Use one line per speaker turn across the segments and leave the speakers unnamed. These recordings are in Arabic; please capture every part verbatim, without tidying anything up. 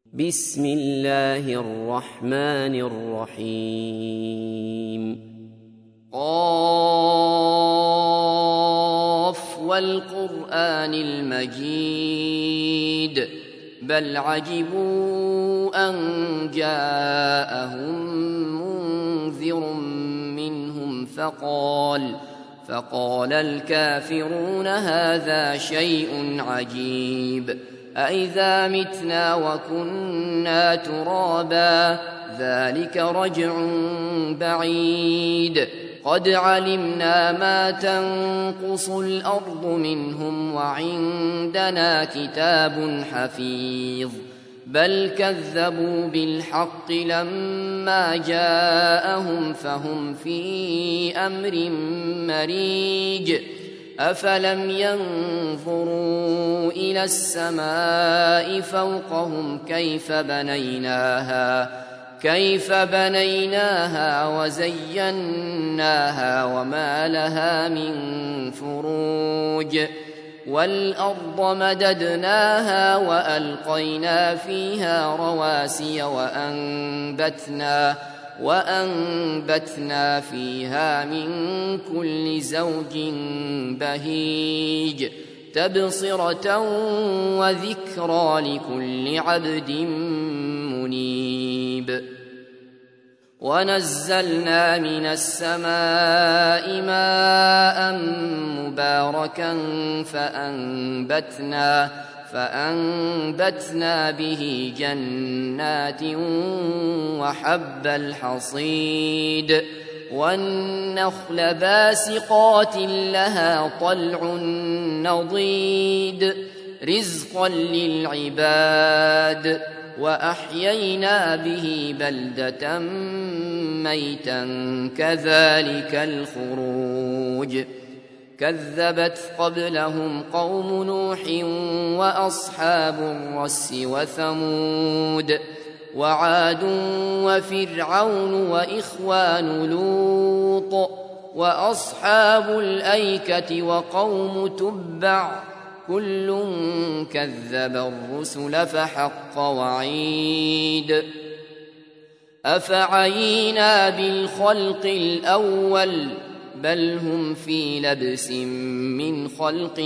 بسم الله الرحمن الرحيم قاف والقرآن المجيد بل عجبوا أن جاءهم منذر منهم فقال فقال الكافرون هذا شيء عجيب أإذا متنا وكنا ترابا ذلك رجع بعيد قد علمنا ما تنقص الأرض منهم وعندنا كتاب حفيظ بل كذبوا بالحق لما جاءهم فهم في أمر مريج أفلم ينظروا إلى السماء فوقهم كيف بنيناها كيف بنيناها وزيناها وما لها من فروج والأرض مددناها وألقينا فيها رواسي وأنبتنا وأنبتنا فيها من كل زوج بهيج تبصرة وذكرى لكل عبد منيب ونزلنا من السماء ماء مباركا فأنبتنا فأنبتنا به جنات وحب الحصيد والنخل باسقات لها طلع نضيد رزقا للعباد وأحيينا به بلدة ميتا كذلك الخروج كذبت قبلهم قوم نوح وأصحاب الرس وثمود وعاد وفرعون وإخوان لوط وأصحاب الأيكة وقوم تبع كل كذب الرسل فحق وعيد أفعينا بالخلق الأول بل هم في لبس من خلق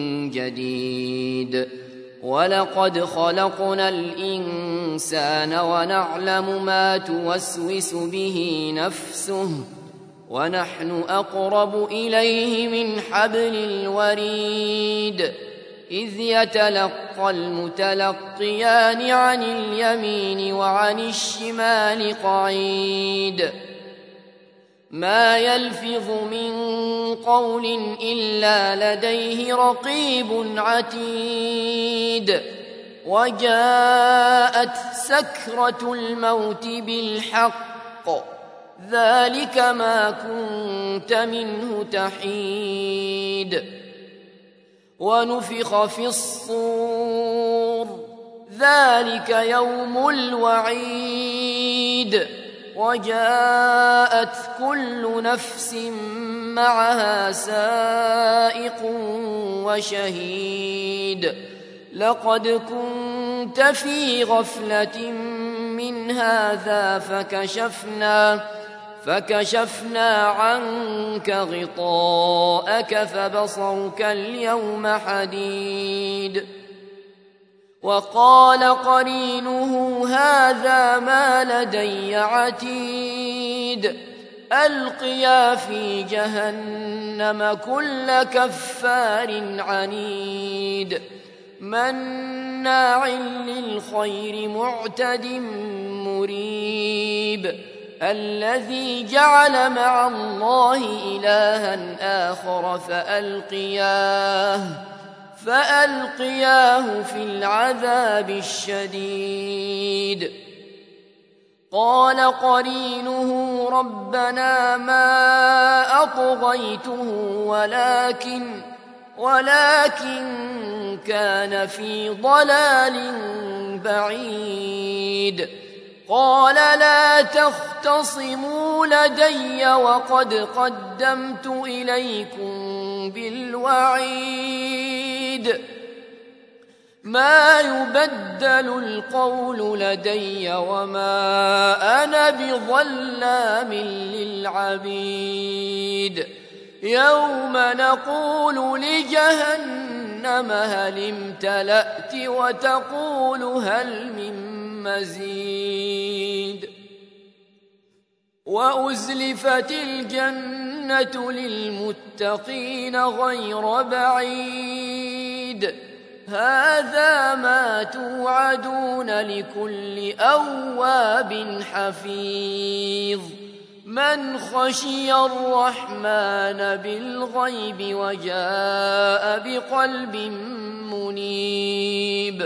جديد ولقد خلقنا الإنسان ونعلم ما توسوس به نفسه ونحن أقرب إليه من حبل الوريد إذ يتلقى المتلقيان عن اليمين وعن الشمال قعيد ما يلفظ من قول إلا لديه رقيب عتيد وجاءت سكرة الموت بالحق ذلك ما كنت منه تحيد ونفخ في الصور ذلك يوم الوعيد وجاءت كل نفس معها سائق وشهيد لقد كنت في غفلة من هذا فكشفنا فكشفنا عنك غطاءك فبصرك اليوم حديد وقال قرينه هذا ما لدي عتيد ألقيا في جهنم كل كفار عنيد مناع للخير معتد مريب الذي جعل مع الله إلها آخر فألقياه فألقياه في العذاب الشديد قال قرينه ربنا ما أطغيته ولكن ولكن كان في ضلال بعيد قال لا تختصموا لدي وقد قدمت إليكم بالوعيد ما يبدل القول لدي وما أنا بظلام للعبيد يوم نقول لجهنم هل امتلأت وتقول هل من مزيد وأزلفت الجنة للمتقين غير بعيد هذا ما توعدون لكل أواب حفيظ من خشي الرحمن بالغيب وجاء بقلب منيب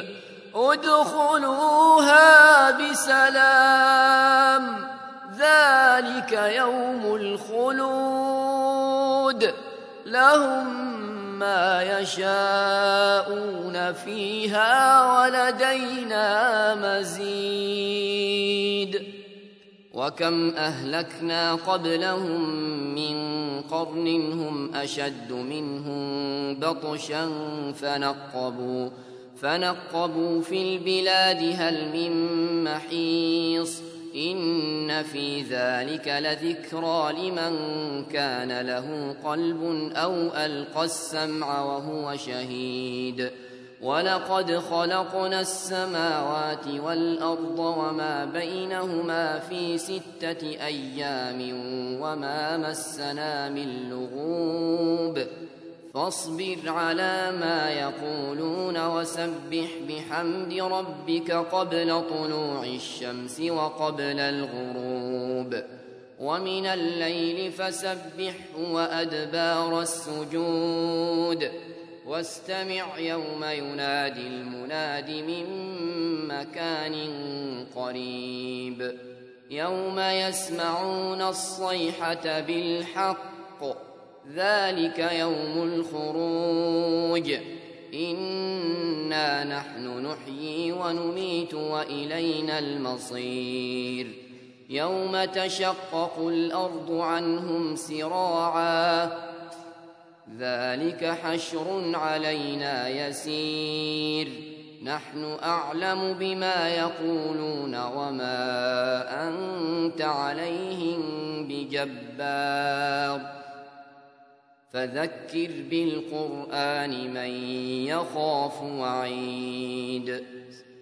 ادخلوها بسلام ذلك يوم الخلود لهم ما يشاءون فيها ولدينا مزيد وكم أهلكنا قبلهم من قرن هم أشد منهم بطشا فنقبوا فنقبوا في البلاد هل من محيص إن في ذلك لذكرى لمن كان له قلب أو ألقى السمع وهو شهيد ولقد خلقنا السماوات والأرض وما بينهما في ستة أيام وما مسنا من لغوب فاصبر على ما يقولون وسبح بحمد ربك قبل طلوع الشمس وقبل الغروب ومن الليل فسبحه وأدبار السجود واستمع يوم ينادي المناد من مكان قريب يوم يسمعون الصيحة بالحق ذلك يوم الخروج إنا نحن نحيي ونميت وإلينا المصير يوم تشقق الأرض عنهم سراعا ذلك حشر علينا يسير نحن أعلم بما يقولون وما أنت عليهم بجبار فذكر بالقرآن من يخاف وعيد